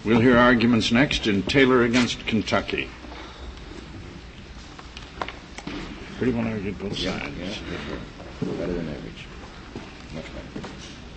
We'll hear arguments next in Taylor against Kentucky. Pretty well argued both sides. Yeah, sure. Better than average. Much better.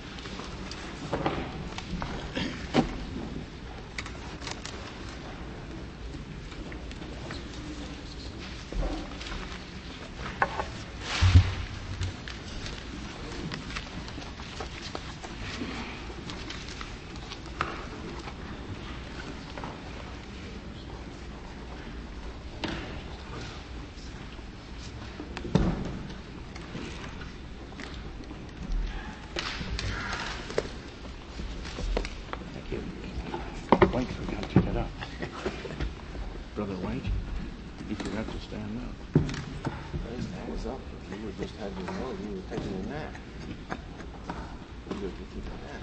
White forgot to get up. Brother White, he forgot to stand up. I was up. You were just having you were taking a nap. You were taking a nap.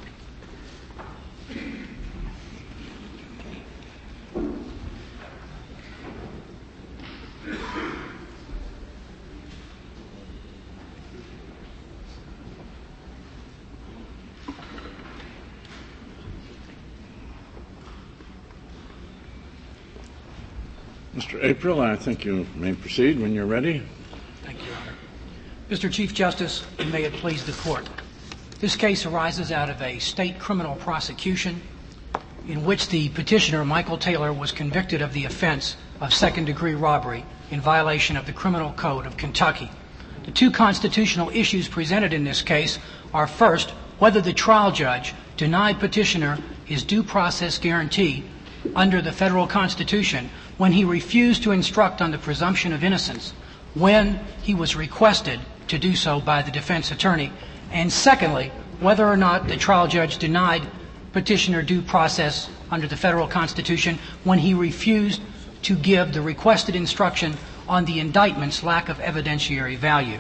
Mr. April, I think you may proceed when you're ready. Thank you, Your Honor. Mr. Chief Justice, and may it please the Court, this case arises out of a state criminal prosecution in which the petitioner, Michael Taylor, was convicted of the offense of second-degree robbery in violation of the Criminal Code of Kentucky. The two constitutional issues presented in this case are, first, whether the trial judge denied petitioner his due process guarantee under the federal Constitution when he refused to instruct on the presumption of innocence when he was requested to do so by the defense attorney, and secondly, whether or not the trial judge denied petitioner due process under the federal Constitution when he refused to give the requested instruction on the indictment's lack of evidentiary value.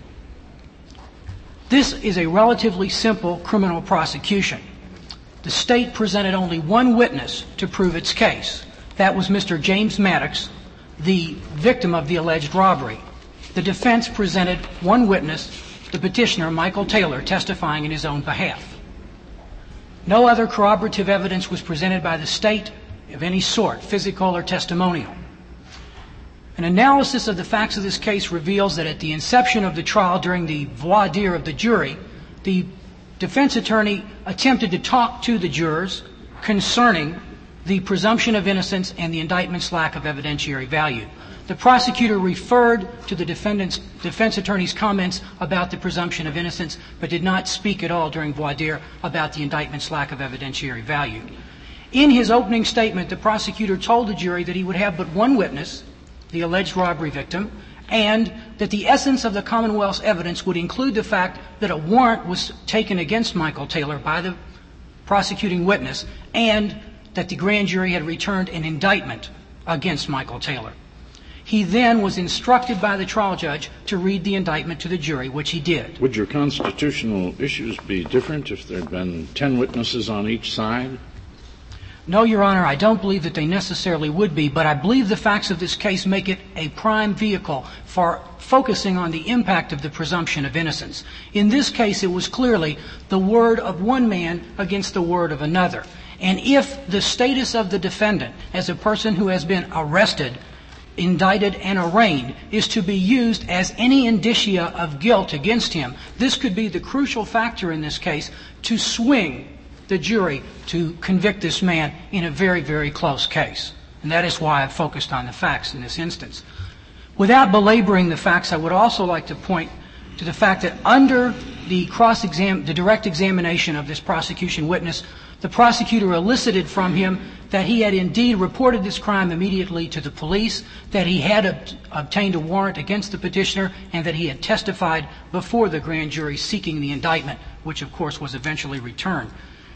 This is a relatively simple criminal prosecution. The state presented only one witness to prove its case. That was Mr. James Maddox, the victim of the alleged robbery. The defense presented one witness, the petitioner, Michael Taylor, testifying in his own behalf. No other corroborative evidence was presented by the state of any sort, physical or testimonial. An analysis of the facts of this case reveals that at the inception of the trial, during the voir dire of the jury, the defense attorney attempted to talk to the jurors concerning the presumption of innocence and the indictment's lack of evidentiary value. The prosecutor referred to the defense attorney's comments about the presumption of innocence, but did not speak at all during voir dire about the indictment's lack of evidentiary value. In his opening statement, the prosecutor told the jury that he would have but one witness, the alleged robbery victim, and that the essence of the Commonwealth's evidence would include the fact that a warrant was taken against Michael Taylor by the prosecuting witness, and that the grand jury had returned an indictment against Michael Taylor. He then was instructed by the trial judge to read the indictment to the jury, which he did. Would your constitutional issues be different if there had been 10 witnesses on each side? No, Your Honor, I don't believe that they necessarily would be, but I believe the facts of this case make it a prime vehicle for focusing on the impact of the presumption of innocence. In this case, it was clearly the word of one man against the word of another. And if the status of the defendant as a person who has been arrested, indicted, and arraigned is to be used as any indicia of guilt against him, this could be the crucial factor in this case to swing the jury to convict this man in a very, very close case. And that is why I've focused on the facts in this instance. Without belaboring the facts, I would also like to point to the fact that under the direct examination of this prosecution witness, the prosecutor elicited from him that he had indeed reported this crime immediately to the police, that he had obtained a warrant against the petitioner, and that he had testified before the grand jury seeking the indictment, which of course was eventually returned.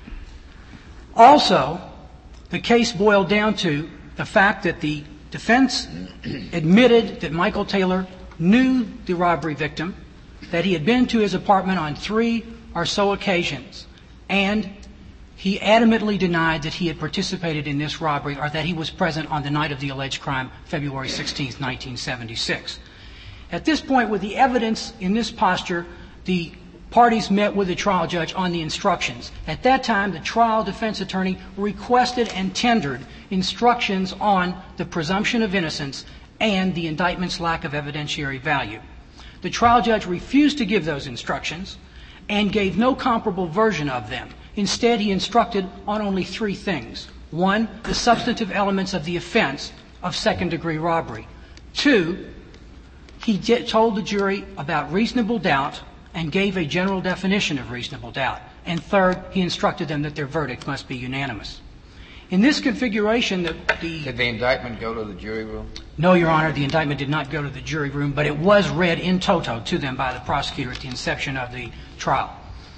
Also, the case boiled down to the fact that the defense admitted that Michael Taylor knew the robbery victim, that he had been to his apartment on 3 or so occasions, and he adamantly denied that he had participated in this robbery or that he was present on the night of the alleged crime, February 16, 1976. At this point, with the evidence in this posture, the parties met with the trial judge on the instructions. At that time, the trial defense attorney requested and tendered instructions on the presumption of innocence and the indictment's lack of evidentiary value. The trial judge refused to give those instructions and gave no comparable version of them. Instead, he instructed on only three things. One, the substantive elements of the offense of second-degree robbery. Two, he told the jury about reasonable doubt and gave a general definition of reasonable doubt. And third, he instructed them that their verdict must be unanimous. In this configuration, Did the indictment go to the jury room? No, Your Honor, the indictment did not go to the jury room, but it was read in toto to them by the prosecutor at the inception of the trial.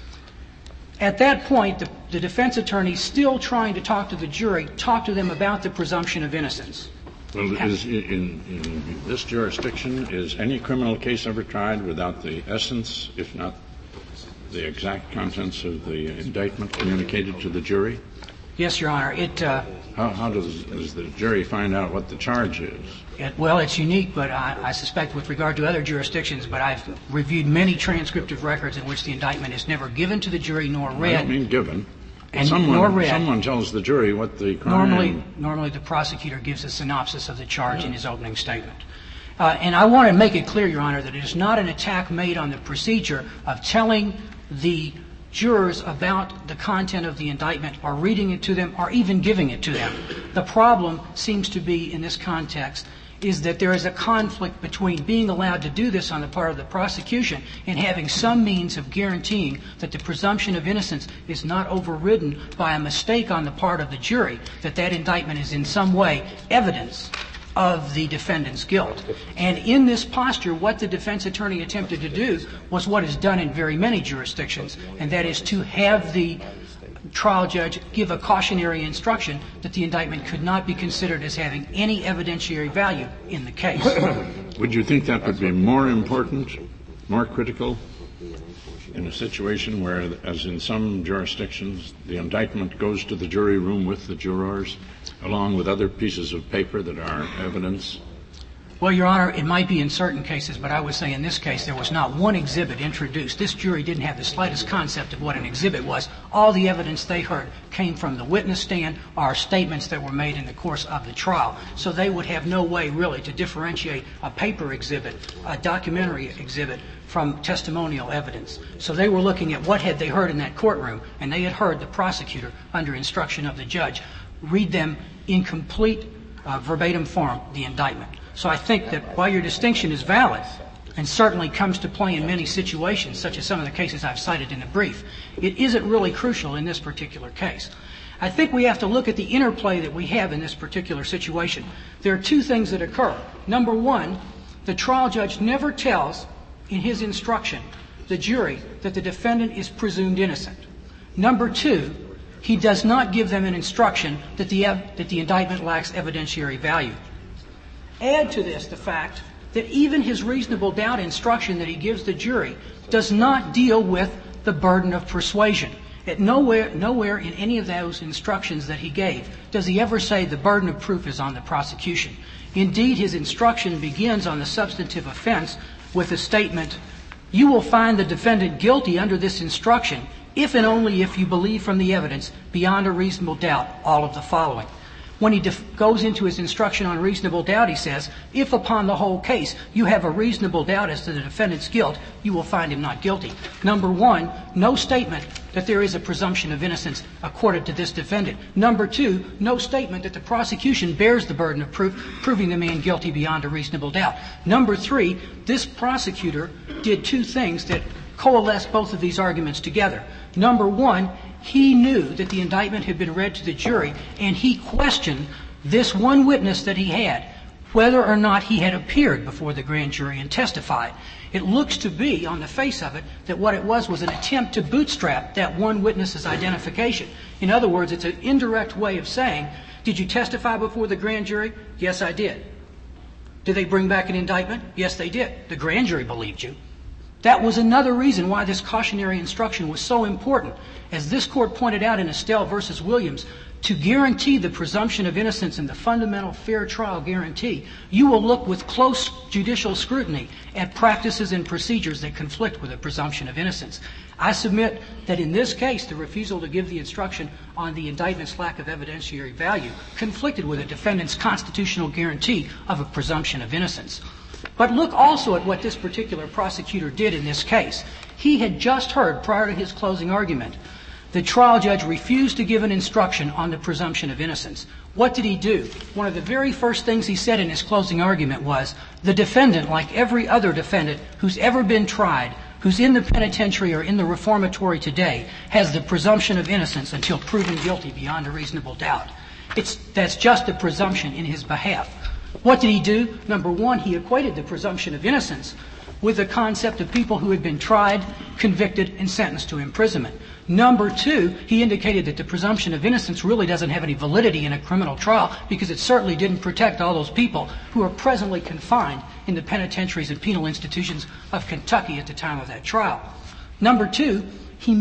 At that point, the defense attorney, still trying to talk to the jury, talked to them about the presumption of innocence. Well, in this jurisdiction, is any criminal case ever tried without the essence, if not the exact contents of the indictment communicated to the jury? Yes, Your Honor. How does the jury find out what the charge is? Well, it's unique, but I suspect with regard to other jurisdictions, but I've reviewed many transcriptive records in which the indictment is never given to the jury nor read. I don't mean given. And nor read. Someone tells the jury what the crime... Normally the prosecutor gives a synopsis of the charge in his opening statement. And I want to make it clear, Your Honor, that it is not an attack made on the procedure of telling the jurors about the content of the indictment or reading it to them or even giving it to them. The problem seems to be, in this context, is that there is a conflict between being allowed to do this on the part of the prosecution and having some means of guaranteeing that the presumption of innocence is not overridden by a mistake on the part of the jury, that that indictment is in some way evidence of the defendant's guilt. And in this posture, what the defense attorney attempted to do was what is done in very many jurisdictions, and that is to have the trial judge give a cautionary instruction that the indictment could not be considered as having any evidentiary value in the case. Would you think that would be more important, more critical, in a situation where, as in some jurisdictions, the indictment goes to the jury room with the jurors, along with other pieces of paper that are evidence? Well, Your Honor, it might be in certain cases, but I would say in this case there was not one exhibit introduced. This jury didn't have the slightest concept of what an exhibit was. All the evidence they heard came from the witness stand or statements that were made in the course of the trial. So they would have no way really to differentiate a paper exhibit, a documentary exhibit, from testimonial evidence. So they were looking at what had they heard in that courtroom, and they had heard the prosecutor, under instruction of the judge, read them in complete verbatim form, the indictment. So I think that while your distinction is valid and certainly comes to play in many situations, such as some of the cases I've cited in the brief, it isn't really crucial in this particular case. I think we have to look at the interplay that we have in this particular situation. There are two things that occur. Number one, the trial judge never tells in his instruction the jury that the defendant is presumed innocent. Number two, he does not give them an instruction that the indictment lacks evidentiary value. Add to this the fact that even his reasonable doubt instruction that he gives the jury does not deal with the burden of persuasion. Nowhere in any of those instructions that he gave does he ever say the burden of proof is on the prosecution. Indeed, his instruction begins on the substantive offense with a statement, "You will find the defendant guilty under this instruction if and only if you believe from the evidence beyond a reasonable doubt all of the following." When he goes into his instruction on reasonable doubt, he says, if upon the whole case you have a reasonable doubt as to the defendant's guilt, you will find him not guilty. Number one, no statement that there is a presumption of innocence accorded to this defendant. Number two, no statement that the prosecution bears the burden of proof, proving the man guilty beyond a reasonable doubt. Number three, this prosecutor did two things that coalesce both of these arguments together. Number one, he knew that the indictment had been read to the jury, and he questioned this one witness that he had, whether or not he had appeared before the grand jury and testified. It looks to be, on the face of it, that what it was an attempt to bootstrap that one witness's identification. In other words, it's an indirect way of saying, did you testify before the grand jury? Yes, I did. Did they bring back an indictment? Yes, they did. The grand jury believed you. That was another reason why this cautionary instruction was so important. As this court pointed out in Estelle versus Williams, to guarantee the presumption of innocence and the fundamental fair trial guarantee, you will look with close judicial scrutiny at practices and procedures that conflict with the presumption of innocence. I submit that in this case, the refusal to give the instruction on the indictment's lack of evidentiary value conflicted with a defendant's constitutional guarantee of a presumption of innocence. But look also at what this particular prosecutor did in this case. He had just heard, prior to his closing argument, the trial judge refused to give an instruction on the presumption of innocence. What did he do? One of the very first things he said in his closing argument was, the defendant, like every other defendant who's ever been tried, who's in the penitentiary or in the reformatory today, has the presumption of innocence until proven guilty beyond a reasonable doubt. That's just a presumption in his behalf. What did he do? Number one, he equated the presumption of innocence with the concept of people who had been tried, convicted, and sentenced to imprisonment. Number two, he indicated that the presumption of innocence really doesn't have any validity in a criminal trial because it certainly didn't protect all those people who are presently confined in the penitentiaries and penal institutions of Kentucky at the time of that trial. Number two, he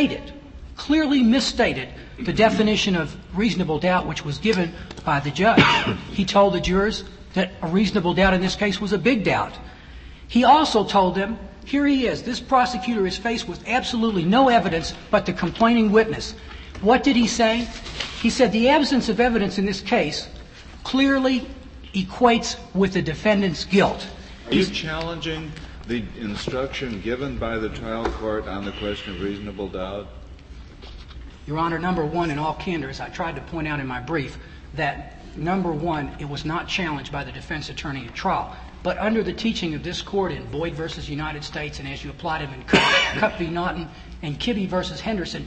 clearly misstated the definition of reasonable doubt which was given by the judge. He told the jurors that a reasonable doubt in this case was a big doubt. He also told them, here he is, this prosecutor is faced with absolutely no evidence but the complaining witness. What did he say? He said the absence of evidence in this case clearly equates with the defendant's guilt. Are you challenging the instruction given by the trial court on the question of reasonable doubt? Your Honor, number one, in all candor, as I tried to point out in my brief, that number one, it was not challenged by the defense attorney at trial. But under the teaching of this court in Boyd versus United States, and as you applied them in Cupp v. Naughton and Kibbe versus Henderson,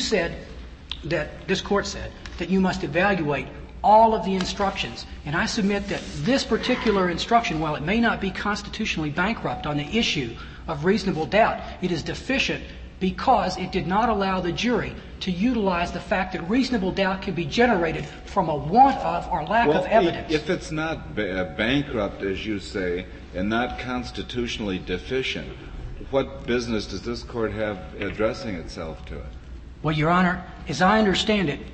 this court said that you must evaluate all of the instructions. And I submit that this particular instruction, while it may not be constitutionally bankrupt on the issue of reasonable doubt, it is deficient because it did not allow the jury to utilize the fact that reasonable doubt can be generated from a want of or lack of evidence. If it's not bankrupt, as you say, and not constitutionally deficient, what business does this court have addressing itself to it? Well, Your Honor, as I understand it,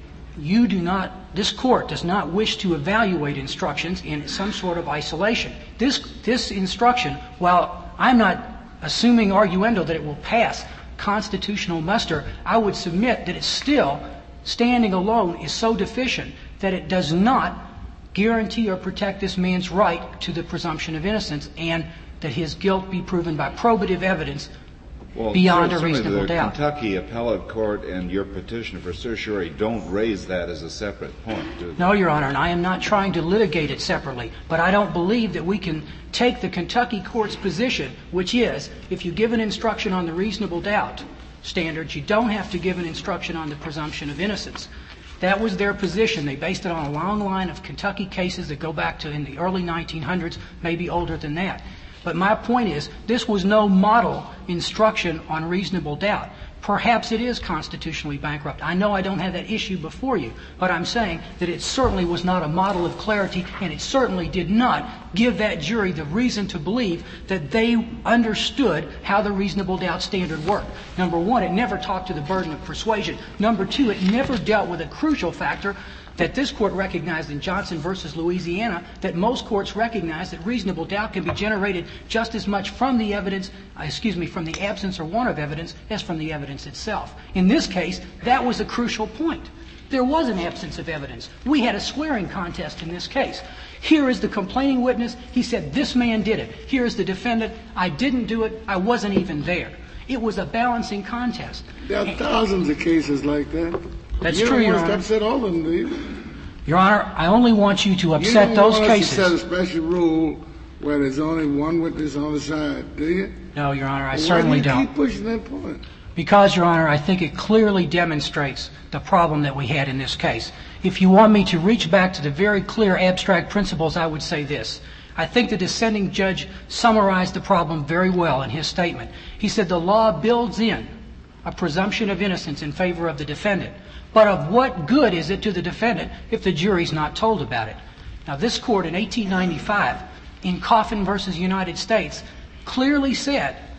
this court does not wish to evaluate instructions in some sort of isolation. This instruction, while I'm not assuming arguendo that it will pass constitutional muster, I would submit that it's still, standing alone, is so deficient that it does not guarantee or protect this man's right to the presumption of innocence and that his guilt be proven by probative evidence beyond a reasonable doubt. The Kentucky Appellate Court and your petition for certiorari don't raise that as a separate point, do they? No, Your Honor, and I am not trying to litigate it separately, but I don't believe that we can take the Kentucky court's position, which is, if you give an instruction on the reasonable doubt standards, you don't have to give an instruction on the presumption of innocence. That was their position. They based it on a long line of Kentucky cases that go back to in the early 1900s, maybe older than that. But my point is, this was no model instruction on reasonable doubt. Perhaps it is constitutionally bankrupt. I know I don't have that issue before you, but I'm saying that it certainly was not a model of clarity, and it certainly did not give that jury the reason to believe that they understood how the reasonable doubt standard worked. Number one, it never talked to the burden of persuasion. Number two, it never dealt with a crucial factor that this court recognized in Johnson versus Louisiana, that most courts recognize that reasonable doubt can be generated just as much from the evidence, from the absence or want of evidence as from the evidence itself. In this case, that was a crucial point. There was an absence of evidence. We had a swearing contest in this case. Here is the complaining witness. He said, this man did it. Here is the defendant. I didn't do it. I wasn't even there. It was a balancing contest. There are thousands of cases like that. That's true, Your Honor. You don't want to upset all of them, do you? Your Honor, I only want you to upset those cases. You don't want us to set a special rule where there's only one witness on the side, do you? No, Your Honor, I certainly don't. Why do you keep pushing that point? Because, Your Honor, I think it clearly demonstrates the problem that we had in this case. If you want me to reach back to the very clear abstract principles, I would say this. I think the dissenting judge summarized the problem very well in his statement. He said the law builds in a presumption of innocence in favor of the defendant. But of what good is it to the defendant if the jury's not told about it? Now, this court in 1895, in Coffin versus United States, clearly said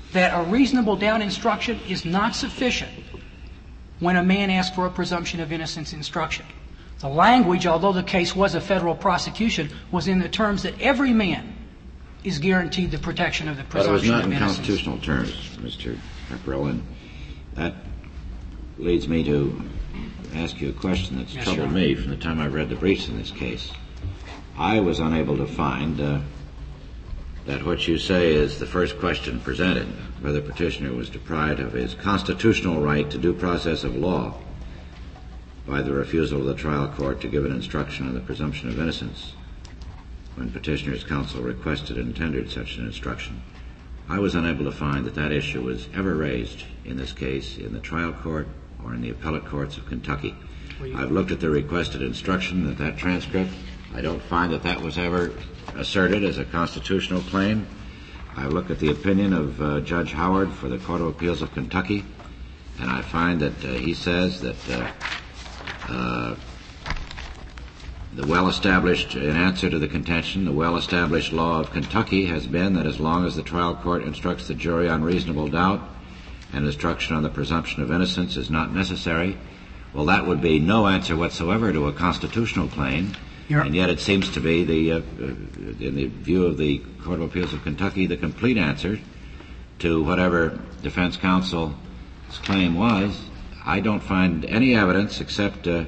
that a reasonable doubt instruction is not sufficient when a man asks for a presumption of innocence instruction. The language, although the case was a federal prosecution, was in the terms that every man is guaranteed the protection of the presumption of innocence. But it was not in constitutional terms, Mr. Pepperell, and that leads me to ask you a question that's troubled me from the time I read the briefs in this case. I was unable to find that what you say is the first question presented, whether petitioner was deprived of his constitutional right to due process of law by the refusal of the trial court to give an instruction on the presumption of innocence when petitioner's counsel requested and tendered such an instruction. I was unable to find that that issue was ever raised in this case in the trial court or in the appellate courts of Kentucky. I've looked at the requested instruction, that transcript. I don't find that that was ever asserted as a constitutional claim. I look at the opinion of Judge Howard for the Court of Appeals of Kentucky, and I find that he says that the well-established, in answer to the contention, the well-established law of Kentucky has been that as long as the trial court instructs the jury on reasonable doubt and instruction on the presumption of innocence is not necessary, well, that would be no answer whatsoever to a constitutional claim. And yet it seems to be, in the view of the Court of Appeals of Kentucky, the complete answer to whatever defense counsel's claim was. I don't find any evidence except in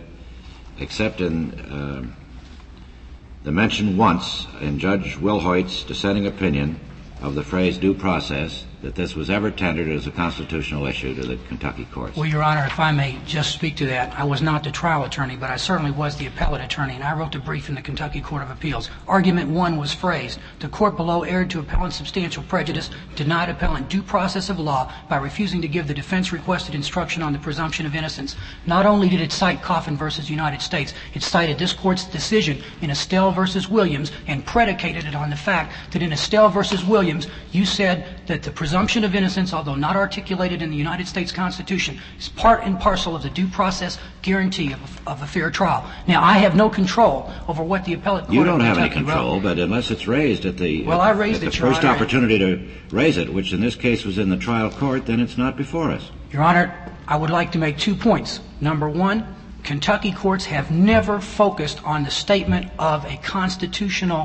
the mention once in Judge Wilhoit's dissenting opinion of the phrase due process that this was ever tendered as a constitutional issue to the Kentucky courts. Well, Your Honor, if I may just speak to that, I was not the trial attorney, but I certainly was the appellate attorney, and I wrote a brief in the Kentucky Court of Appeals. Argument 1 was phrased, the court below erred to appellant's substantial prejudice, denied appellant due process of law by refusing to give the defense requested instruction on the presumption of innocence. Not only did it cite Coffin versus United States, it cited this court's decision in Estelle versus Williams and predicated it on the fact that in Estelle versus Williams, you said that the presumption of innocence, although not articulated in the United States Constitution, is part and parcel of the due process guarantee of a fair trial. Now, I have no control over what the appellate court You don't have any Kentucky control, wrote. But unless it's raised at the, well, I raised at it, the Your first Honor. opportunity to raise it, which in this case was in the trial court, then it's not before us. Your Honor, I would like to make 2 points. Number 1, Kentucky courts have never focused on the statement of a constitutional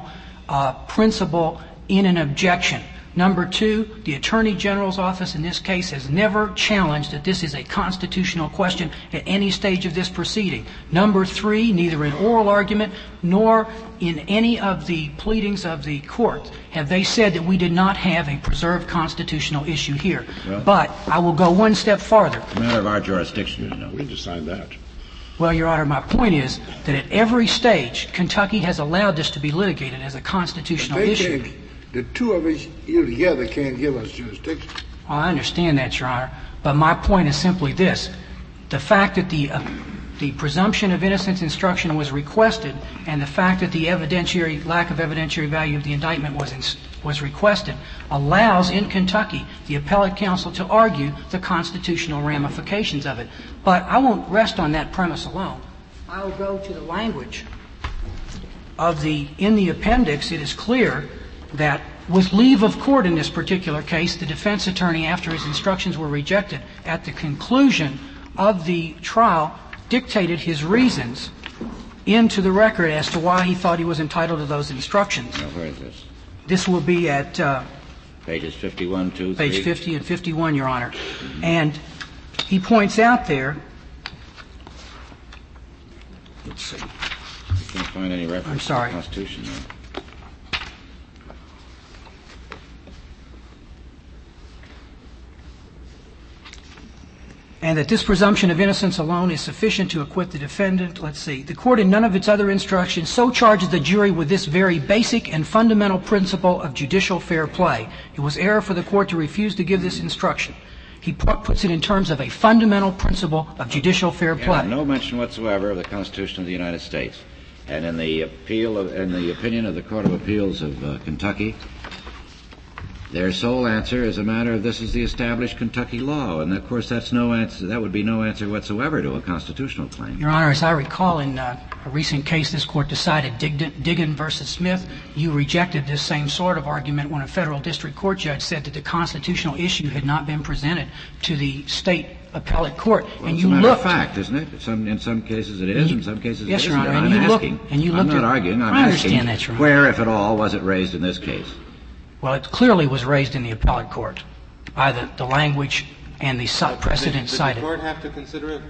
principle in an objection. Number 2, the Attorney General's office in this case has never challenged that this is a constitutional question at any stage of this proceeding. Number 3, neither in oral argument nor in any of the pleadings of the court have they said that we did not have a preserved constitutional issue here. Well, but I will go one step farther. It's a matter of our jurisdiction, you know. We decide that. Well, Your Honor, my point is that at every stage, Kentucky has allowed this to be litigated as a constitutional issue. The two of us, you together, can't give us jurisdiction. Well, I understand that, Your Honor, but my point is simply this. The fact that the presumption of innocence instruction was requested and the fact that the lack of evidentiary value of the indictment was requested allows in Kentucky the appellate counsel to argue the constitutional ramifications of it. But I won't rest on that premise alone. I'll go to the language of in the appendix. It is clear that with leave of court in this particular case, the defense attorney, after his instructions were rejected at the conclusion of the trial, dictated his reasons into the record as to why he thought he was entitled to those instructions. Now, where is this? This will be at Pages 51, 2, 3. page 50 and 51, Your Honor. And he points out there, let's see. I can't find any reference to the Constitution there. And that this presumption of innocence alone is sufficient to acquit the defendant. Let's see. The court in none of its other instructions so charges the jury with this very basic and fundamental principle of judicial fair play. It was error for the court to refuse to give this instruction. He puts it in terms of a fundamental principle of judicial fair play. No mention whatsoever of the Constitution of the United States. And in the opinion of the Court of Appeals of Kentucky, their sole answer is a matter of this is the established Kentucky law, and of course that's no answer. That would be no answer whatsoever to a constitutional claim. Your Honor, as I recall, in a recent case this Court decided, Diggin versus Smith, you rejected this same sort of argument when a federal district court judge said that the constitutional issue had not been presented to the state appellate court. Well, and it's you a matter looked. of fact, isn't it? In some cases it is, in some cases Yes, it Your isn't. Honor, I'm and you asking. looked. And you I'm looked not at, arguing. I'm I asking understand that, Your Honor. where, if at all, was it raised in this case? Well, it clearly was raised in the appellate court by the language and the precedent cited. Did the court have to consider it?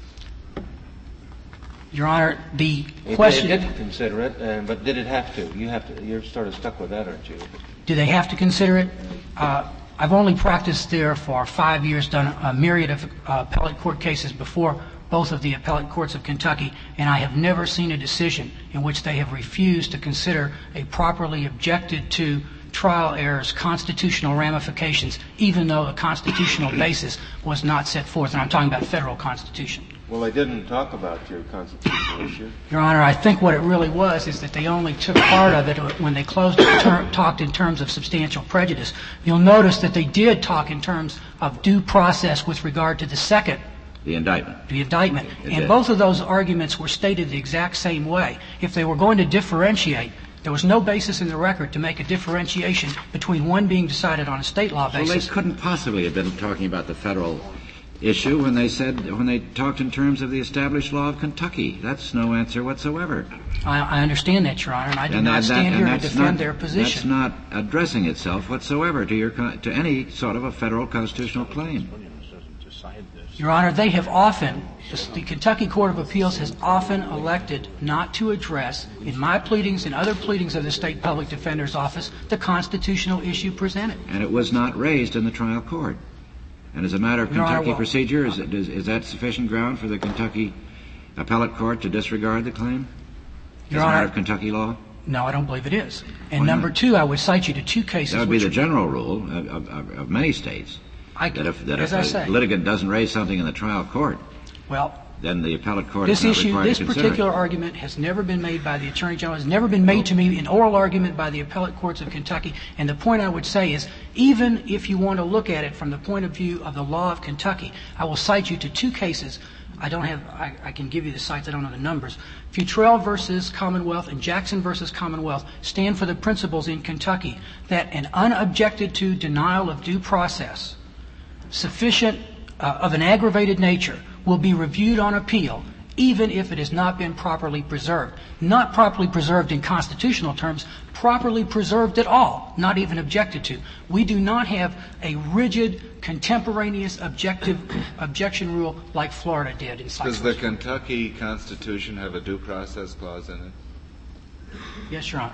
Your Honor, the It question... did consider it, but did it have to? You're sort of stuck with that, aren't you? Do they have to consider it? I've only practiced there for 5 years, done a myriad of appellate court cases before both of the appellate courts of Kentucky, and I have never seen a decision in which they have refused to consider a properly objected to trial errors, constitutional ramifications, even though a constitutional basis was not set forth. And I'm talking about federal constitution. Well, they didn't talk about your constitutional issue. Your Honor, I think what it really was is that they only took part of it when they closed it, talked in terms of substantial prejudice. You'll notice that they did talk in terms of due process with regard to the second. The indictment. The indictment. It And did. both of those arguments were stated the exact same way. If they were going to differentiate, there was no basis in the record to make a differentiation between one being decided on a state law Well, basis. they couldn't possibly have been talking about the federal issue when they talked in terms of the established law of Kentucky. That's no answer whatsoever. I understand that, Your Honor, and I do not stand here to defend their position. That's not addressing itself whatsoever to any sort of a federal constitutional claim. Your Honor, they have often, the Kentucky Court of Appeals has often elected not to address, in my pleadings and other pleadings of the State Public Defender's Office, the constitutional issue presented. And it was not raised in the trial court. And as a matter of Your Honor, Kentucky well, procedure, is that sufficient ground for the Kentucky appellate court to disregard the claim? Your as a matter Honor, of Kentucky law? No, I don't believe it is. And Why number not? two, I would cite you to two cases. That would be which the general rule of many states. That if a litigant doesn't raise something in the trial court, well, then the appellate court this is not issue, required this to consider particular it. argument has never been made by the Attorney General, has never been made to me in oral argument by the appellate courts of Kentucky. And the point I would say is, even if you want to look at it from the point of view of the law of Kentucky, I will cite you to two cases. I can give you the sites, I don't know the numbers. Futrell versus Commonwealth and Jackson versus Commonwealth stand for the principles in Kentucky that an unobjected to denial of due process, sufficient of an aggravated nature, will be reviewed on appeal, even if it has not been properly preserved. Not properly preserved in constitutional terms, properly preserved at all, not even objected to. We do not have a rigid, contemporaneous objection rule like Florida did. Does the Kentucky Constitution have a due process clause in it? Yes, Your Honor.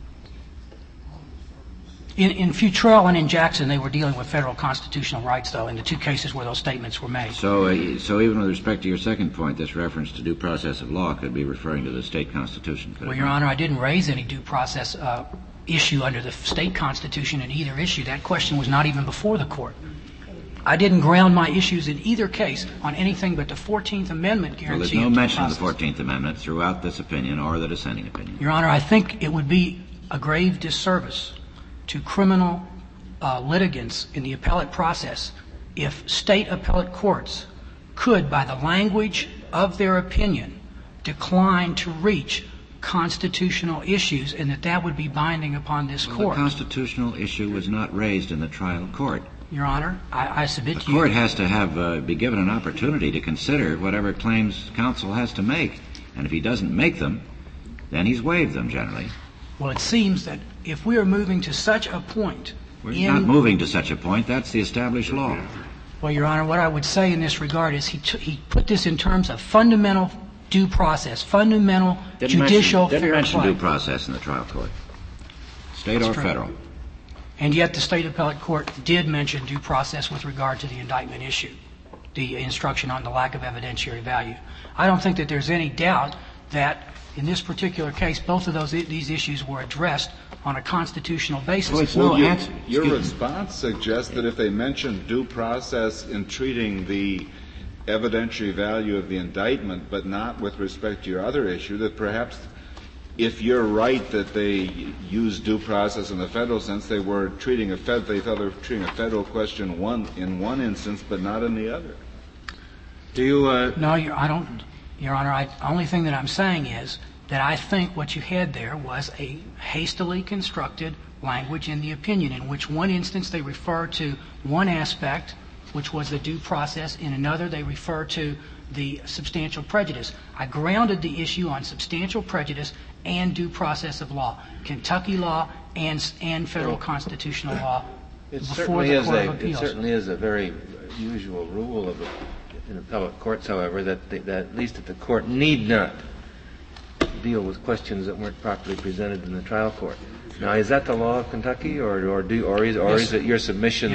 In Futrell and in Jackson, they were dealing with federal constitutional rights, though, in the two cases where those statements were made. So even with respect to your second point, this reference to due process of law could be referring to the state constitution. Well, Your Honor, I didn't raise any due process issue under the state constitution in either issue. That question was not even before the court. I didn't ground my issues in either case on anything but the 14th Amendment guarantee. Well, there's no mention of the 14th Amendment throughout this opinion or the dissenting opinion. Your Honor, I think it would be a grave disservice to criminal litigants in the appellate process if state appellate courts could, by the language of their opinion, decline to reach constitutional issues, and that would be binding upon this court. The constitutional issue was not raised in the trial court. Your Honor, I submit to you. The court has to be given an opportunity to consider whatever claims counsel has to make, and if he doesn't make them, then he's waived them generally. Well, it seems that if we are moving to such a point... We're not moving to such a point. That's the established law. Well, Your Honor, what I would say in this regard is he put this in terms of fundamental due process, fundamental judicial fair play. Didn't mention due process in the trial court, state or federal. And yet the state appellate court did mention due process with regard to the indictment issue, the instruction on the lack of evidentiary value. I don't think that there's any doubt that in this particular case, both of these issues were addressed on a constitutional basis. Your response suggests that if they mentioned due process in treating the evidentiary value of the indictment, but not with respect to your other issue, that perhaps if you're right that they use due process in the federal sense, they were treating they thought they were treating a federal question in one instance, but not in the other. Do you? No, I don't, Your Honor. The only thing that I'm saying is that I think what you had there was a hastily constructed language in the opinion, in which one instance they refer to one aspect, which was the due process. In another, they refer to the substantial prejudice. I grounded the issue on substantial prejudice and due process of law, Kentucky law and federal constitutional law, before the Court of Appeals. It certainly is a very usual rule in appellate courts, however, that at least that the court need not deal with questions that weren't properly presented in the trial court. Now, is that the law of Kentucky, or is it your submission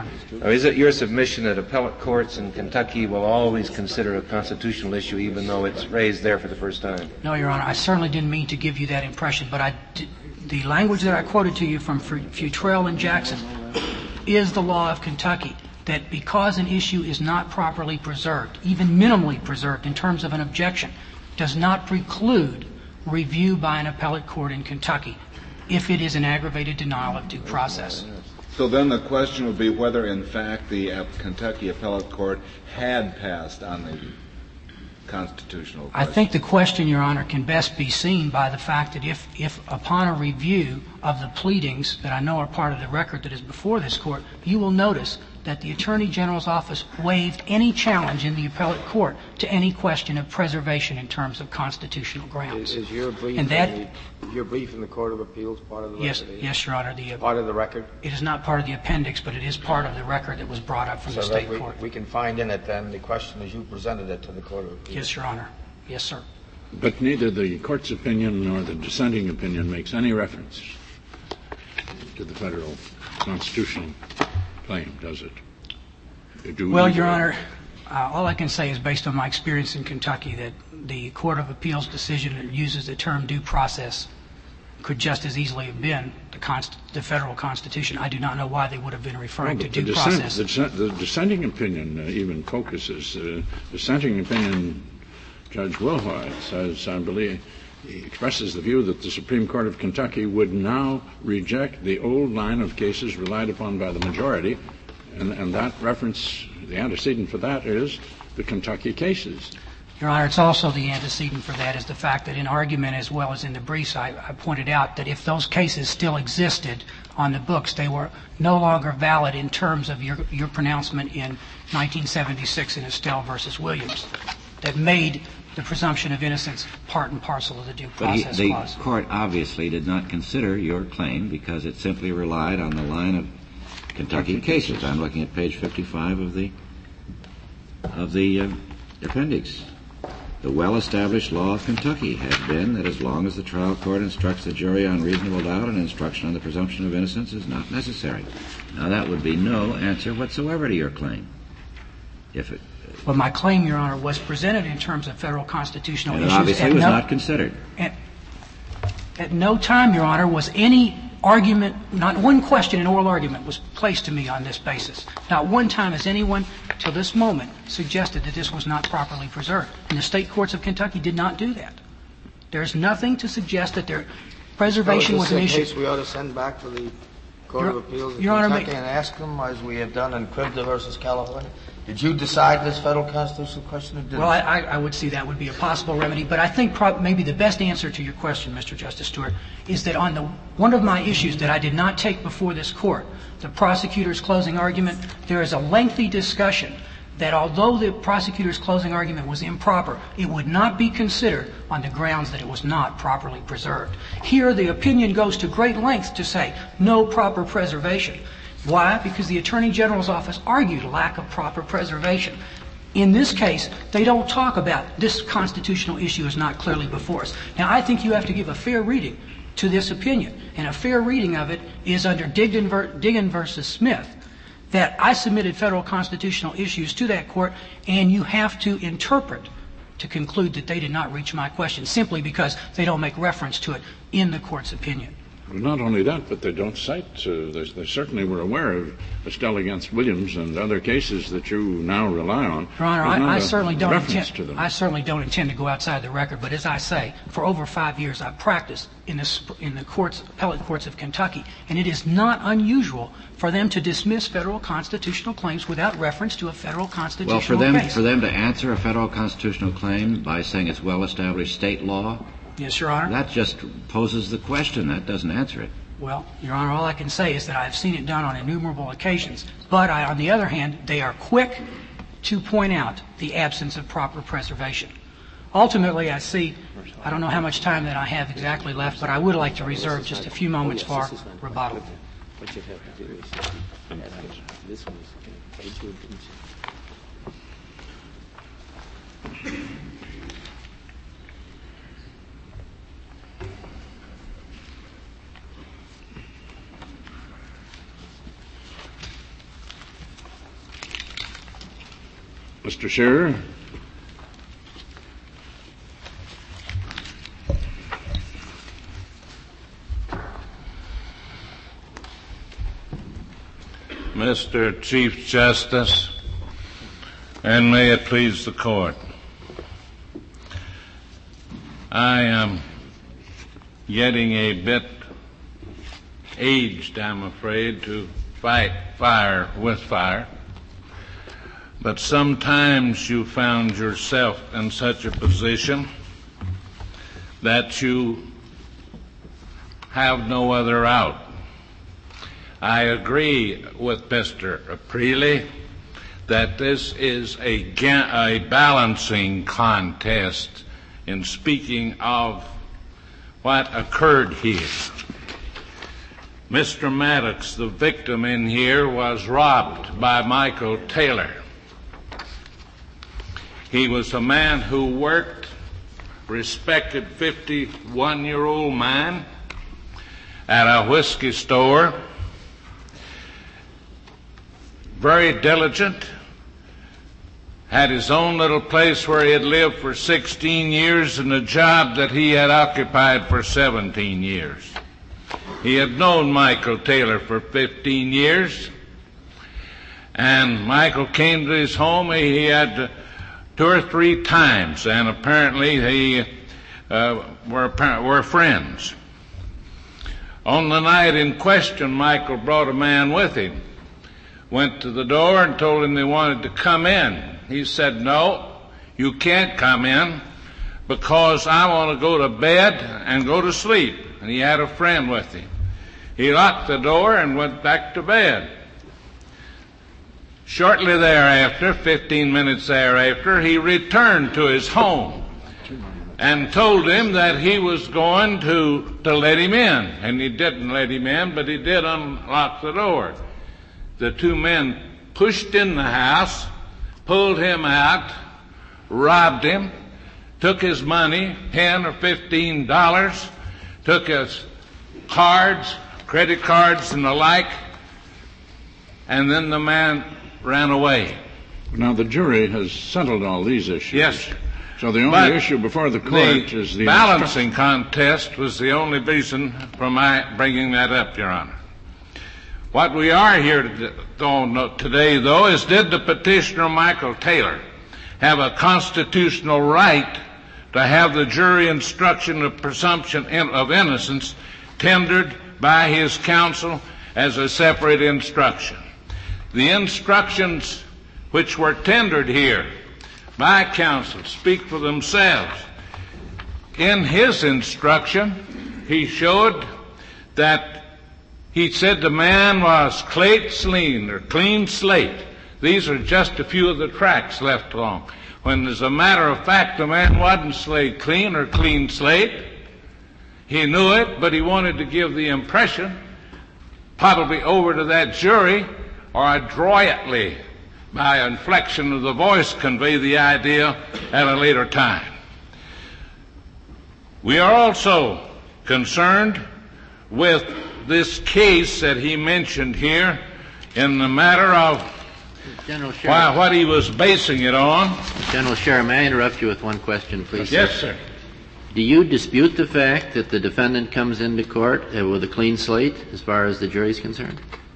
that appellate courts in Kentucky will always consider a constitutional issue even though it's raised there for the first time? No, Your Honor. I certainly didn't mean to give you that impression, but the language that I quoted to you from Futrell and Jackson is the law of Kentucky, that because an issue is not properly preserved, even minimally preserved in terms of an objection, does not preclude review by an appellate court in Kentucky if it is an aggravated denial of due process. So then the question would be whether, in fact, the Kentucky appellate court had passed on the constitutional question. I think the question, Your Honor, can best be seen by the fact that if upon a review of the pleadings that I know are part of the record that is before this Court, you will notice that the Attorney General's office waived any challenge in the appellate court to any question of preservation in terms of constitutional grounds. Is your brief, your brief in the Court of Appeals part of the record? Yes, Your Honor. Part of the record? It is not part of the appendix, but it is part of the record that was brought up from the state court. We can find in it then the question as you presented it to the Court of Appeals. Yes, Your Honor. Yes, sir. But neither the court's opinion nor the dissenting opinion makes any reference to the federal constitutional claim, does it? Well, Your Honor, all I can say is based on my experience in Kentucky that the Court of Appeals decision that uses the term due process could just as easily have been the federal Constitution. I do not know why they would have been referring to due process. The dissenting opinion even focuses. Dissenting opinion, Judge Wilhoit says, I believe, he expresses the view that the Supreme Court of Kentucky would now reject the old line of cases relied upon by the majority, and that reference, the antecedent for that is the Kentucky cases. Your Honor, it's also the antecedent for that is the fact that in argument as well as in the briefs, I pointed out that if those cases still existed on the books, they were no longer valid in terms of your pronouncement in 1976 in Estelle versus Williams that made the presumption of innocence part and parcel of the due process clause. The court obviously did not consider your claim because it simply relied on the line of Kentucky cases. I'm looking at page 55 of the appendix. The well-established law of Kentucky has been that as long as the trial court instructs the jury on reasonable doubt, an instruction on the presumption of innocence is not necessary. Now, that would be no answer whatsoever to your claim. Well, my claim, Your Honor, was presented in terms of federal constitutional issues. It obviously was not considered. At no time, Your Honor, was any argument, not one question in oral argument was placed to me on this basis. Not one time has anyone, till this moment, suggested that this was not properly preserved. And the state courts of Kentucky did not do that. There's nothing to suggest that their preservation was an issue. Is this a case we ought to send back to the Court of Appeals in Your Honor, Kentucky and ask them, as we have done in Quibda versus California? Did you decide this federal constitutional question or didn't? Well, I would see that would be a possible remedy. But I think maybe the best answer to your question, Mr. Justice Stewart, is that on one of my issues that I did not take before this Court, the prosecutor's closing argument, there is a lengthy discussion that although the prosecutor's closing argument was improper, it would not be considered on the grounds that it was not properly preserved. Here, the opinion goes to great lengths to say no proper preservation. Why? Because the Attorney General's office argued lack of proper preservation. In this case, they don't talk about this constitutional issue is not clearly before us. Now, I think you have to give a fair reading to this opinion, and a fair reading of it is under Diggin versus Smith, that I submitted federal constitutional issues to that court, and you have to interpret to conclude that they did not reach my question simply because they don't make reference to it in the court's opinion. Not only that, but they don't cite, they certainly were aware of Estelle against Williams and other cases that you now rely on. Your Honor, I certainly don't intend to go outside the record, but as I say, for over 5 years I've practiced in the appellate courts of Kentucky, and it is not unusual for them to dismiss federal constitutional claims without reference to a federal constitutional case. For them to answer a federal constitutional claim by saying it's well-established state law, yes, Your Honor. That just poses the question. That doesn't answer it. Well, Your Honor, all I can say is that I've seen it done on innumerable occasions. But on the other hand, they are quick to point out the absence of proper preservation. Ultimately, I don't know how much time that I have exactly left, but I would like to reserve just a few moments for rebuttal. What you have to do is this one is page. Mr. Scherer. Mr. Chief Justice, and may it please the Court, I am getting a bit aged, I'm afraid, to fight fire with fire. But sometimes you found yourself in such a position that you have no other out. I agree with Mr. Aprile that this is a balancing contest in speaking of what occurred here. Mr. Maddox, the victim in here, was robbed by Michael Taylor. He was a man who worked, respected 51-year-old man at a whiskey store, very diligent, had his own little place where he had lived for 16 years and a job that he had occupied for 17 years. He had known Michael Taylor for 15 years, and Michael came to his home. He had 2 or 3 times, and apparently they were friends. On the night in question, Michael brought a man with him, went to the door and told him they wanted to come in. He said, "No, you can't come in because I want to go to bed and go to sleep." And he had a friend with him. He locked the door and went back to bed. Shortly thereafter, 15 minutes thereafter, he returned to his home and told him that he was going to let him in. And he didn't let him in, but he did unlock the door. The 2 men pushed in the house, pulled him out, robbed him, took his money, $10 or $15, took his cards, credit cards and the like, and then the man ran away. Now, the jury has settled all these issues. Yes. So the only issue before the court is the balancing contest was the only reason for my bringing that up, Your Honor. What we are here today, though, is did the petitioner Michael Taylor have a constitutional right to have the jury instruction of presumption of innocence tendered by his counsel as a separate instruction? The instructions which were tendered here by counsel speak for themselves. In his instruction, he showed that he said the man was clean slate. These are just a few of the tracks left along. When, as a matter of fact, the man wasn't clean slate. He knew it, but he wanted to give the impression, probably over to that jury, or adroitly, by inflection of the voice, convey the idea at a later time. We are also concerned with this case that he mentioned here in the matter of what he was basing it on. General Scherer, may I interrupt you with one question, please? Yes, sir. Do you dispute the fact that the defendant comes into court with a clean slate as far as the jury is concerned?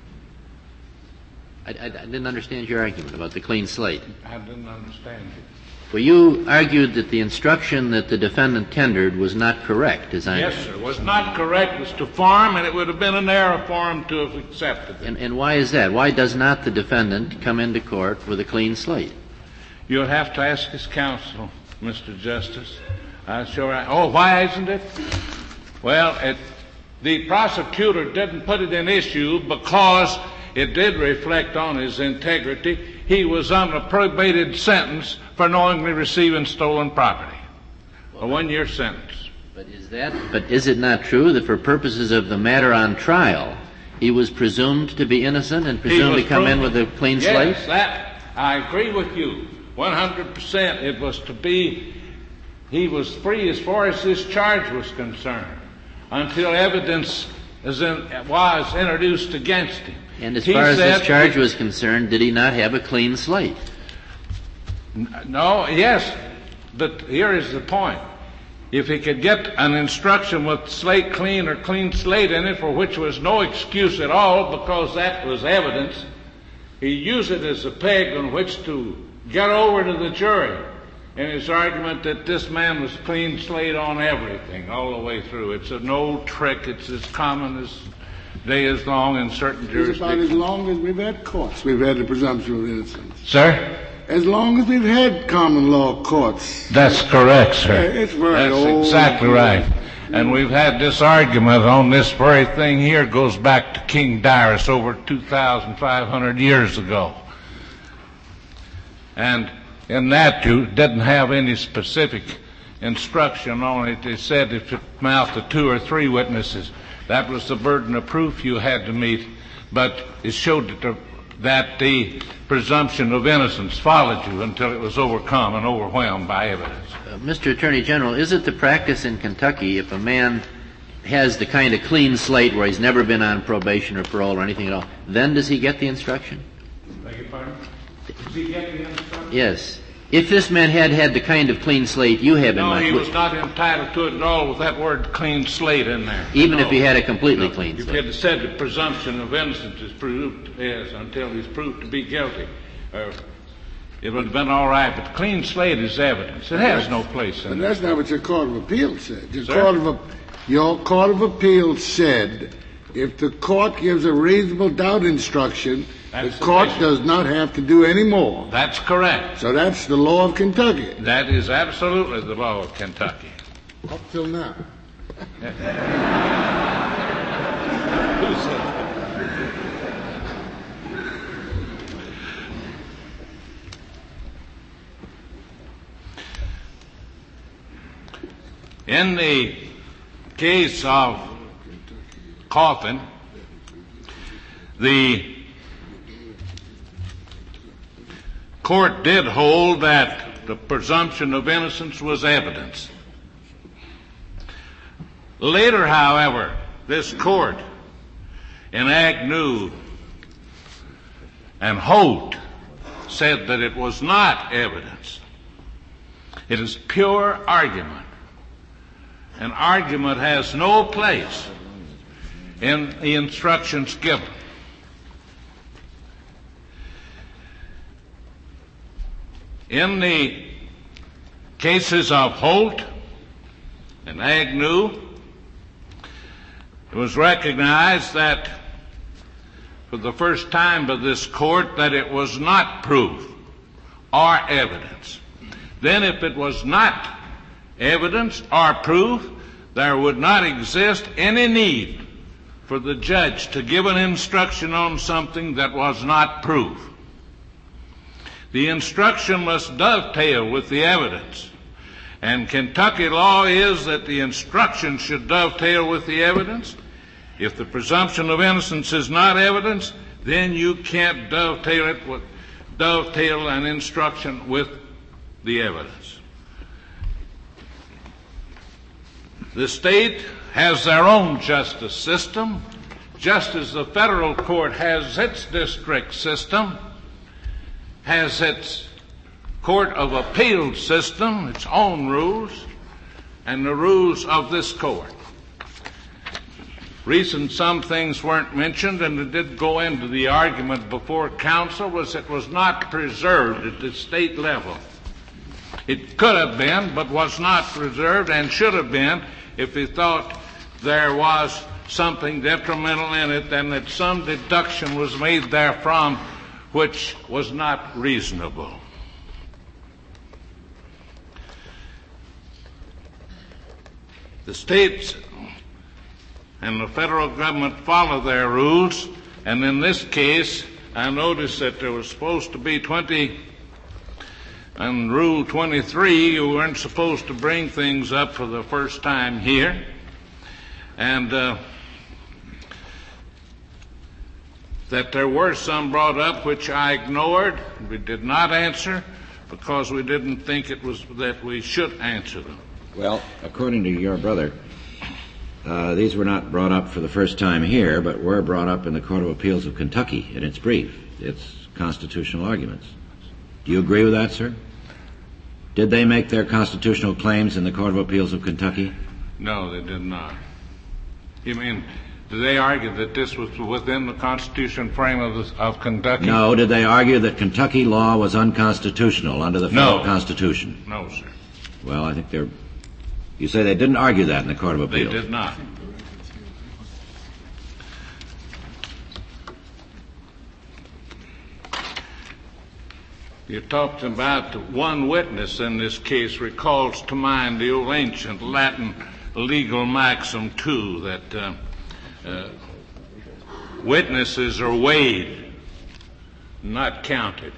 I didn't understand your argument about the clean slate. I didn't understand you. Well, you argued that the instruction that the defendant tendered was not correct, as I understand. Yes, sir. Was not correct. It was to form, and it would have been an error for him to have accepted it. And why is that? Why does not the defendant come into court with a clean slate? You'll have to ask his counsel, Mr. Justice. Why isn't it? Well, the prosecutor didn't put it in issue because it did reflect on his integrity. He was on a probated sentence for knowingly receiving stolen property. A 1-year sentence. But is it not true that for purposes of the matter on trial, he was presumed to be innocent and presumed to come in with a clean slate? Yes, I agree with you. 100%. It was to be, he was free as far as this charge was concerned until evidence was introduced against him. And as far as this charge was concerned, did he not have a clean slate? No, yes, but here is the point. If he could get an instruction with slate clean or clean slate in it, for which was no excuse at all because that was evidence, he used it as a peg on which to get over to the jury in his argument that this man was clean slate on everything all the way through. It's an old trick. It's as common as day is long in certain jurisdictions. It's about as long as we've had courts, we've had the presumption of innocence. Sir? As long as we've had common law courts. That's correct, sir. It's very old. That's exactly right. And we've had this argument on this very thing here goes back to King Darius over 2,500 years ago. And in that you didn't have any specific instruction on it. They said if it amounted to 2 or 3 witnesses, that was the burden of proof you had to meet. But it showed that the presumption of innocence followed you until it was overcome and overwhelmed by evidence. Mr. Attorney General, is it the practice in Kentucky if a man has the kind of clean slate where he's never been on probation or parole or anything at all, then does he get the instruction? Beg your pardon? Does he get the instruction? Yes. If this man had the kind of clean slate you have in mind. No, he was not entitled to it at all with that word clean slate in there. Even if he had a completely clean slate? You could have said the presumption of innocence is proved, yes, until he's proved to be guilty. It would have been all right, but clean slate is evidence. It has no place in it. But that's not what your Court of Appeals said. Your Court of Appeals said if the court gives a reasonable doubt instruction, the court does not have to do any more. That's correct. So that's the law of Kentucky. That is absolutely the law of Kentucky. Up till now. Who said that? In the case of Coffin, the court did hold that the presumption of innocence was evidence. Later, however, this court in Agnew and Holt said that it was not evidence. It is pure argument. An argument has no place in the instructions given. In the cases of Holt and Agnew, it was recognized that for the first time by this court that it was not proof or evidence. Then if it was not evidence or proof, there would not exist any need for the judge to give an instruction on something that was not proof. The instruction must dovetail with the evidence. And Kentucky law is that the instruction should dovetail with the evidence. If the presumption of innocence is not evidence, then you can't dovetail an instruction with the evidence. The state has their own justice system, just as the federal court has its district system, has its court of appeals system, its own rules. and the rules of this court. Reason some things weren't mentioned, and it did go into the argument before counsel, was it was not preserved at the state level. It could have been, but was not preserved, and should have been if he thought there was something detrimental in it, and that some deduction was made therefrom which was not reasonable. The states and the federal government follow their rules, and in this case, I noticed that there was supposed to be 20, and Rule 23, you weren't supposed to bring things up for the first time here, and that there were some brought up which I ignored. We did not answer because we didn't think it was that we should answer them. Well, according to your brother, these were not brought up for the first time here, but were brought up in the Court of Appeals of Kentucky in its brief, its constitutional arguments. Do you agree with that, sir? Did they make their constitutional claims in the Court of Appeals of Kentucky? No, they did not. You mean, did they argue that this was within the constitutional frame of Kentucky? No. Did they argue that Kentucky law was unconstitutional under the federal Constitution? No, sir. Well, I think they're... You say they didn't argue that in the Court of Appeals? They did not. You talked about one witness in this case recalls to mind the old ancient Latin legal maxim, too, that witnesses are weighed, not counted.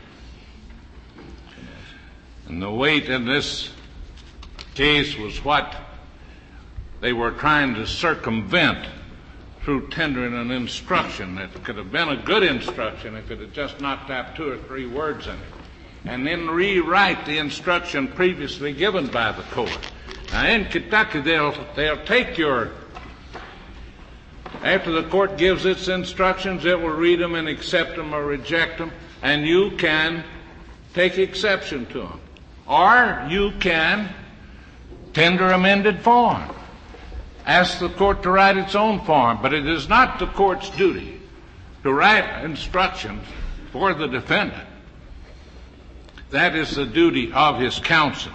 And the weight in this case was what they were trying to circumvent through tendering an instruction that could have been a good instruction if it had just knocked out 2 or 3 words in it, and then rewrite the instruction previously given by the court. Now, in Kentucky, they'll take your... After the court gives its instructions, it will read them and accept them or reject them, and you can take exception to them. Or you can tender amended form. Ask the court to write its own form, but it is not the court's duty to write instructions for the defendant. That is the duty of his counsel.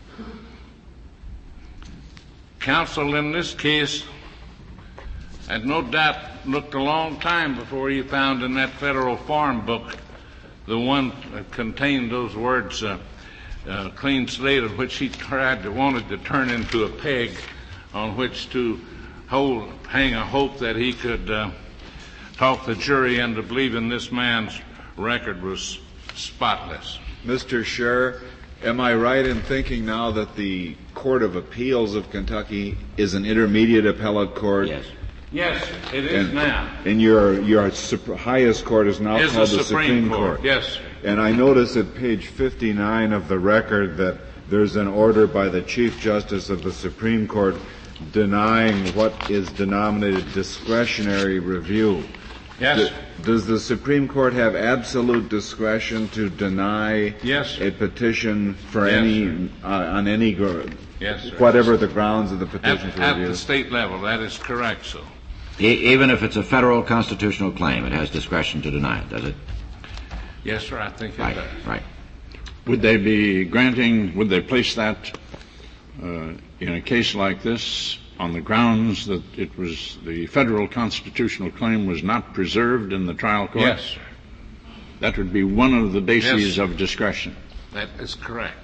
Counsel in this case had no doubt looked a long time before he found in that federal form book the one that contained those words, clean slate, of which he wanted to turn into a peg on which to hang a hope that he could talk the jury into believing this man's record was spotless. Mr. Scher, am I right in thinking now that the Court of Appeals of Kentucky is an intermediate appellate court? Yes. Yes, it is now. And your highest court is now called the Supreme Court. Yes. And I notice at page 59 of the record that there's an order by the Chief Justice of the Supreme Court denying what is denominated discretionary review. Yes. Does the Supreme Court have absolute discretion to deny a petition for on any yes, sir. whatever the grounds of the petition for review? At the state level, that is correct, so. Even if it's a federal constitutional claim, it has discretion to deny it, does it? Yes, sir, I think it does. Right. Would they place that in a case like this on the grounds that it was the federal constitutional claim was not preserved in the trial court? Yes, sir. That would be one of the bases of discretion. That is correct.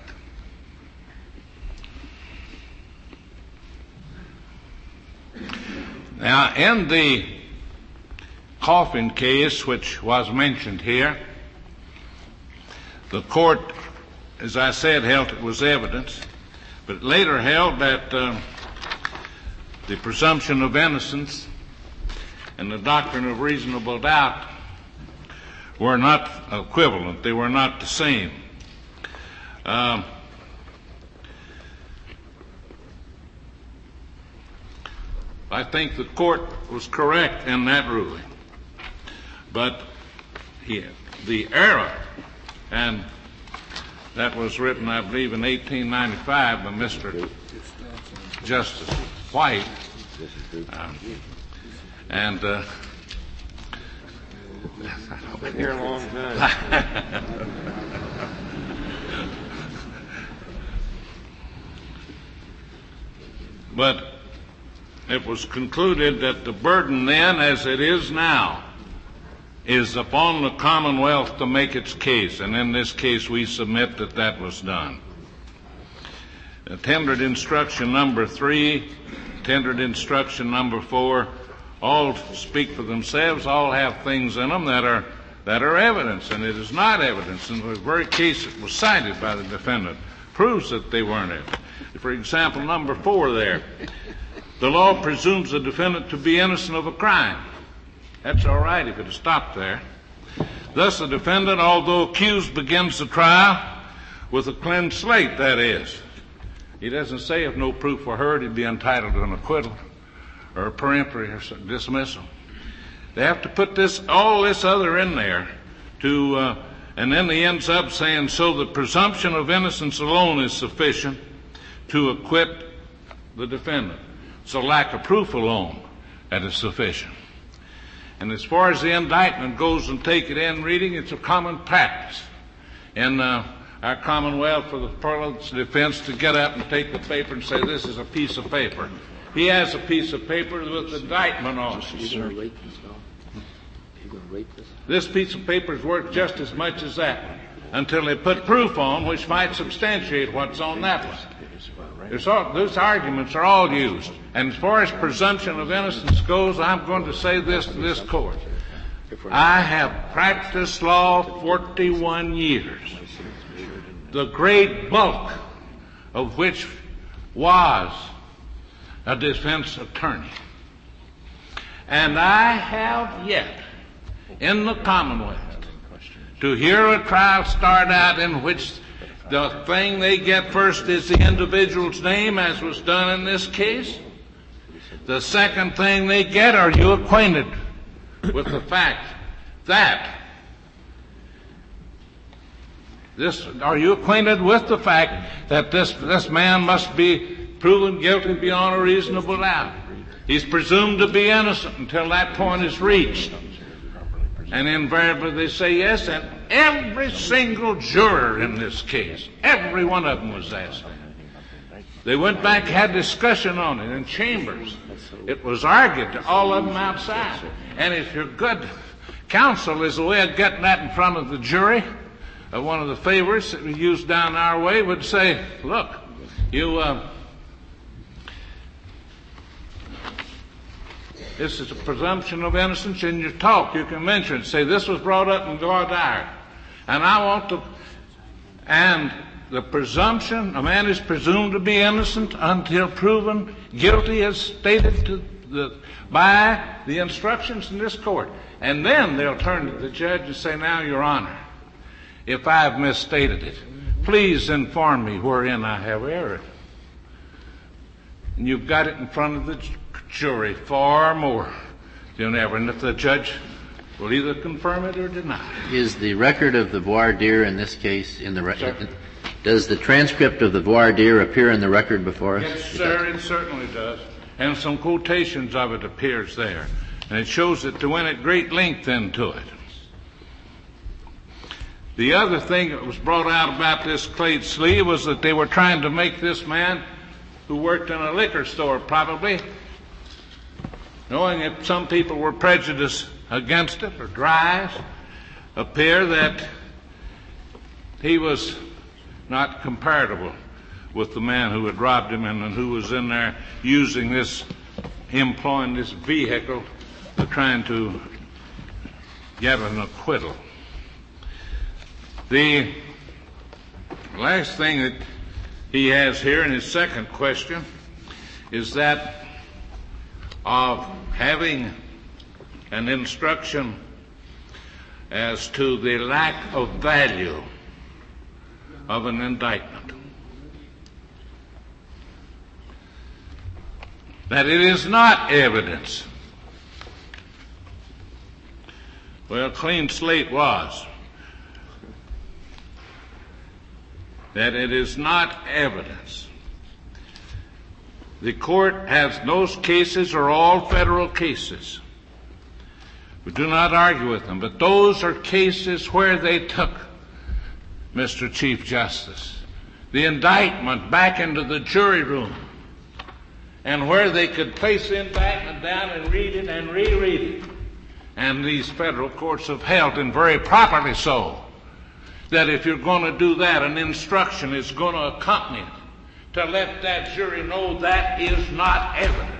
Now, in the Coffin case, which was mentioned here, the court, as I said, held it was evidence, but later held that the presumption of innocence and the doctrine of reasonable doubt were not equivalent. They were not the same. I think the court was correct in that ruling. But the error, and that was written, I believe, in 1895 by Mr. Justice White, and been here a long time. But it was concluded that the burden then, as it is now, is upon the Commonwealth to make its case, and in this case we submit that that was done. Tendered instruction number 3, tendered instruction number 4, all speak for themselves, all have things in them that are evidence, and it is not evidence. And the very case that was cited by the defendant proves that they weren't evidence. For example, number 4 there, the law presumes the defendant to be innocent of a crime. That's all right if it had stopped there. Thus, the defendant, although accused, begins the trial with a clean slate, that is. He doesn't say if no proof were heard, he'd be entitled to an acquittal or a peremptory or dismissal. They have to put all this other in there and then he ends up saying, so the presumption of innocence alone is sufficient to acquit the defendant. It's a lack of proof alone that is sufficient. And as far as the indictment goes, and take it in reading, it's a common practice in our Commonwealth for the parliament's defense to get up and take the paper and say, this is a piece of paper. He has a piece of paper with the indictment on it. This piece of paper is worth just as much as that one, until they put proof on which might substantiate what's on that one. Those arguments are all used. And as far as presumption of innocence goes, I'm going to say this to this court. I have practiced law 41 years, the great bulk of which was a defense attorney. And I have yet, in the Commonwealth, to hear a trial start out in which the thing they get first is the individual's name, as was done in this case. The second thing they get, are you acquainted with the fact that this man must be proven guilty beyond a reasonable doubt? He's presumed to be innocent until that point is reached. And invariably they say yes, and every single juror in this case, every one of them was asked. They went back, had discussion on it in chambers. It was argued to all of them outside. And if your good counsel is a way of getting that in front of the jury, one of the favorites that we use down our way would say, look, this is a presumption of innocence. In your talk, you can mention it. Say, this was brought up in voir dire. And I want to... And the presumption, a man is presumed to be innocent until proven guilty as stated by the instructions in this court. And then they'll turn to the judge and say, now, Your Honor, if I've misstated it, please inform me wherein I have erred. And you've got it in front of the jury far more than ever, and if the judge will either confirm it or deny it. Is the record of the voir dire in this case in the record? Does the transcript of the voir dire appear in the record before us? Yes, sir, it certainly does. And some quotations of it appears there. And it shows it to went at great length into it. The other thing that was brought out about this Clade Slee was that they were trying to make this man, who worked in a liquor store probably, knowing that some people were prejudiced against it or dries, appear that he was not comparable with the man who had robbed him and who was in there employing this vehicle, trying to get an acquittal. The last thing that he has here in his second question is that of having an instruction as to the lack of value of an indictment. That it is not evidence. Well, clean slate was. That it is not evidence. The court has those cases are all federal cases. We do not argue with them, but those are cases where they took, Mr. Chief Justice, the indictment back into the jury room, and where they could place the indictment down and read it and reread it. And these federal courts have held, and very properly so, that if you're going to do that, an instruction is going to accompany it to let that jury know that is not evidence.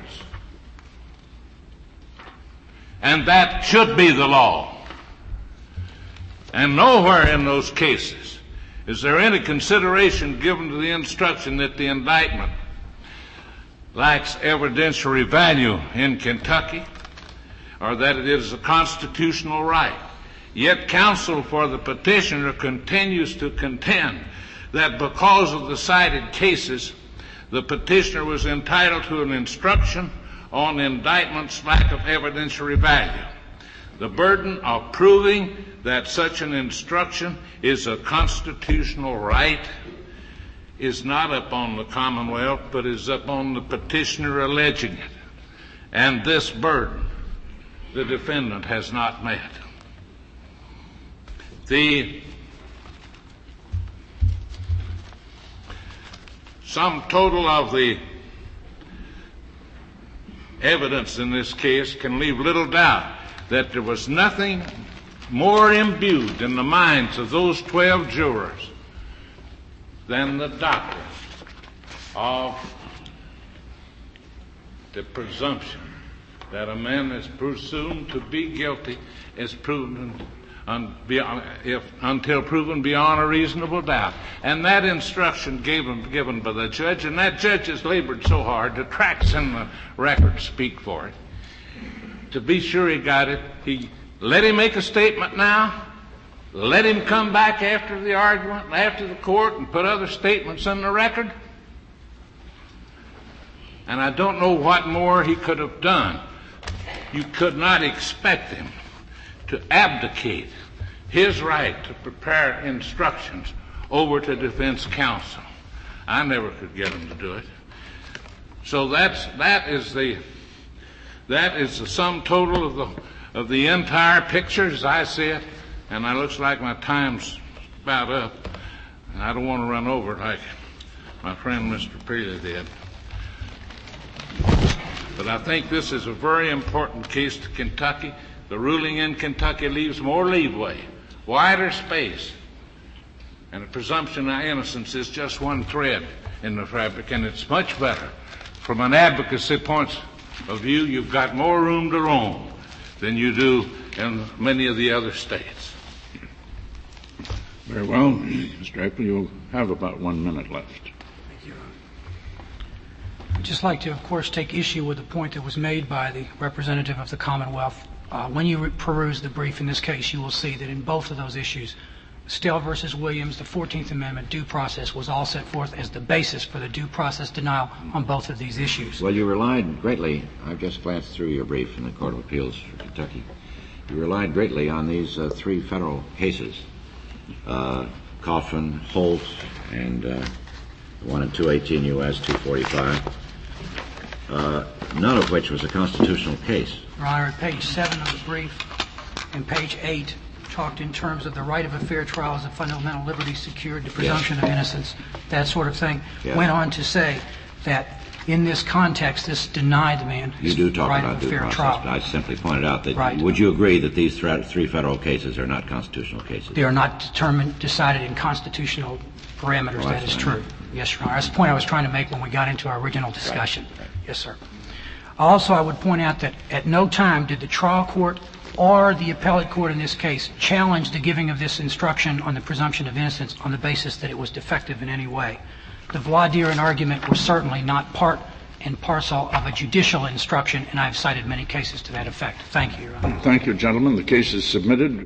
And that should be the law. And nowhere in those cases is there any consideration given to the instruction that the indictment lacks evidentiary value in Kentucky, or that it is a constitutional right. Yet counsel for the petitioner continues to contend that because of the cited cases, the petitioner was entitled to an instruction on the indictment's lack of evidentiary value. The burden of proving that such an instruction is a constitutional right is not upon the Commonwealth, but is upon the petitioner alleging it. And this burden the defendant has not met. The sum total of the evidence in this case can leave little doubt that there was nothing more imbued in the minds of those 12 jurors than the doctrine of the presumption that a man is presumed to be guilty is proven until proven beyond a reasonable doubt. And that instruction given by the judge, and that judge has labored so hard, the tracts in the record speak for it. To be sure he got it, he let him make a statement now, let him come back after the argument, after the court, and put other statements in the record. And I don't know what more he could have done. You could not expect him to abdicate his right to prepare instructions over to defense counsel. I never could get him to do it. So that is the sum total of the entire picture as I see it. And it looks like my time's about up, and I don't want to run over it like my friend Mr. Preeley did. But I think this is a very important case to Kentucky. The ruling in Kentucky leaves more leeway, wider space, and the presumption of innocence is just one thread in the fabric, and it's much better. From an advocacy point of view, you've got more room to roam than you do in many of the other states. Very well. Mr. April, you'll have about 1 minute left. I'd just like to, of course, take issue with the point that was made by the representative of the Commonwealth. When you peruse the brief in this case, you will see that in both of those issues, Stale versus Williams, the 14th Amendment due process was all set forth as the basis for the due process denial on both of these issues. Well, you relied greatly, I've just glanced through your brief in the Court of Appeals for Kentucky, you relied greatly on these three federal cases, Coffin, Holt, and the one in 218 U.S. 245, none of which was a constitutional case. Your Honor, at page 7 of the brief and page 8 talked in terms of the right of a fair trial as a fundamental liberty secured, the presumption of innocence, that sort of thing. Went on to say that in this context, this denied the man his right of a fair trial. I simply pointed out that would you agree that these three federal cases are not constitutional cases? They are not decided in constitutional parameters. That is true. Yes, Your Honor. That's the point I was trying to make when we got into our original discussion. Right. Yes, sir. Also, I would point out that at no time did the trial court or the appellate court in this case challenge the giving of this instruction on the presumption of innocence on the basis that it was defective in any way. The voir dire and argument were certainly not part and parcel of a judicial instruction, and I have cited many cases to that effect. Thank you, Your Honor. Thank you, gentlemen. The case is submitted.